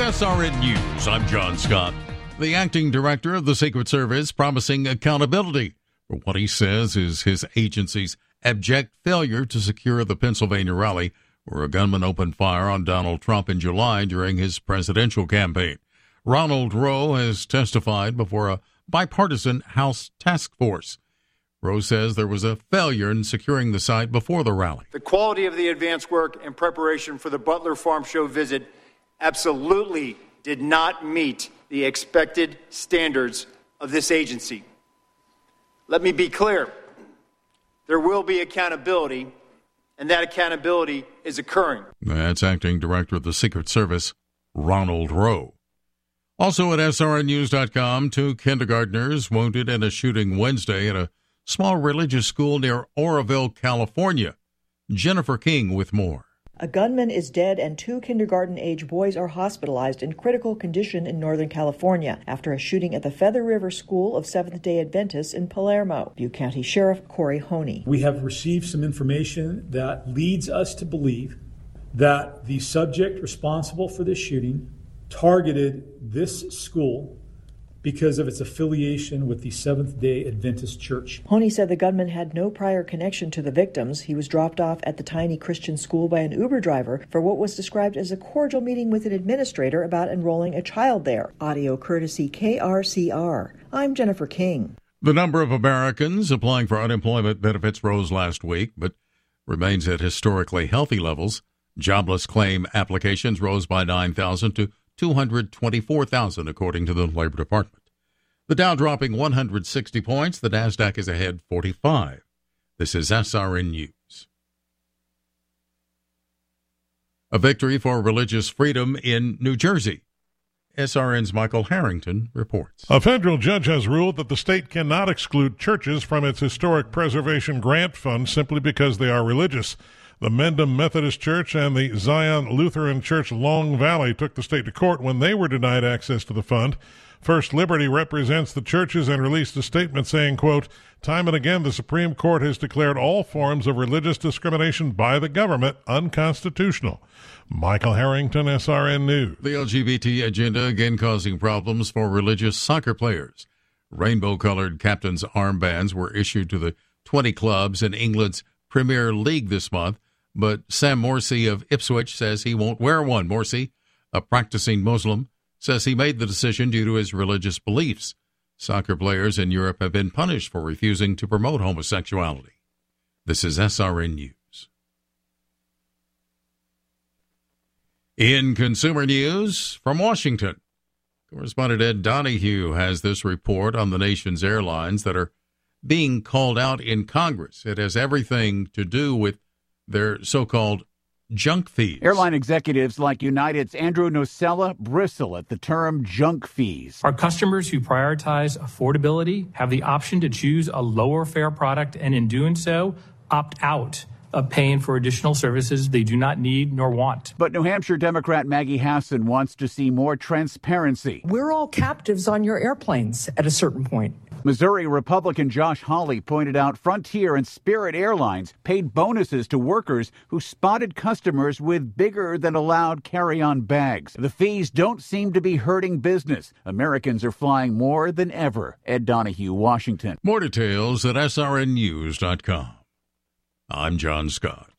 SRN News, I'm John Scott. The acting director of the Secret Service promising accountability for what he says is his agency's abject failure to secure the Pennsylvania rally where a gunman opened fire on Donald Trump in July during his presidential campaign. Ronald Rowe has testified before a bipartisan House task force. Rowe says there was a failure in securing the site before the rally. The quality of the advance work and preparation for the Butler Farm Show visit absolutely did not meet the expected standards of this agency. Let me be clear. There will be accountability, and that accountability is occurring. That's acting director of the Secret Service, Ronald Rowe. Also at srnnews.com, 2 kindergartners wounded in a shooting Wednesday at a small religious school near Oroville, California. Jennifer King with more. A gunman is dead and 2 kindergarten-age boys are hospitalized in critical condition in Northern California after a shooting at the Feather River School of Seventh-day Adventists in Palermo. Butte County Sheriff Corey Honey. We have received some information that leads us to believe that the subject responsible for this shooting targeted this school because of its affiliation with the Seventh-day Adventist Church. Honey said the gunman had no prior connection to the victims. He was dropped off at the tiny Christian school by an Uber driver for what was described as a cordial meeting with an administrator about enrolling a child there. Audio courtesy KRCR. I'm Jennifer King. The number of Americans applying for unemployment benefits rose last week, but remains at historically healthy levels. Jobless claim applications rose by 9,000 to 224,000, according to the Labor Department. The Dow dropping 160 points. The Nasdaq is ahead 45. This is SRN News. A victory for religious freedom in New Jersey. SRN's Michael Harrington reports. A federal judge has ruled that the state cannot exclude churches from its Historic Preservation Grant Fund simply because they are religious. The Mendham Methodist Church and the Zion Lutheran Church Long Valley took the state to court when they were denied access to the fund. First Liberty represents the churches and released a statement saying, quote, "Time and again the Supreme Court has declared all forms of religious discrimination by the government unconstitutional." Michael Harrington, SRN News. The LGBT agenda again causing problems for religious soccer players. Rainbow-colored captain's armbands were issued to the 20 clubs in England's Premier League this month, but Sam Morsey of Ipswich says he won't wear one. Morsey, a practicing Muslim, says he made the decision due to his religious beliefs. Soccer players in Europe have been punished for refusing to promote homosexuality. This is SRN News. In consumer news from Washington, correspondent Ed Donahue has this report on the nation's airlines that are being called out in Congress. It has everything to do with their so-called junk fees. Airline executives like United's Andrew Nocella bristle at the term junk fees. Our customers who prioritize affordability have the option to choose a lower fare product and in doing so, opt out of paying for additional services they do not need nor want. But New Hampshire Democrat Maggie Hassan wants to see more transparency. We're all captives on your airplanes at a certain point. Missouri Republican Josh Hawley pointed out Frontier and Spirit Airlines paid bonuses to workers who spotted customers with bigger than allowed carry-on bags. The fees don't seem to be hurting business. Americans are flying more than ever. Ed Donahue, Washington. More details at srnnews.com. I'm John Scott.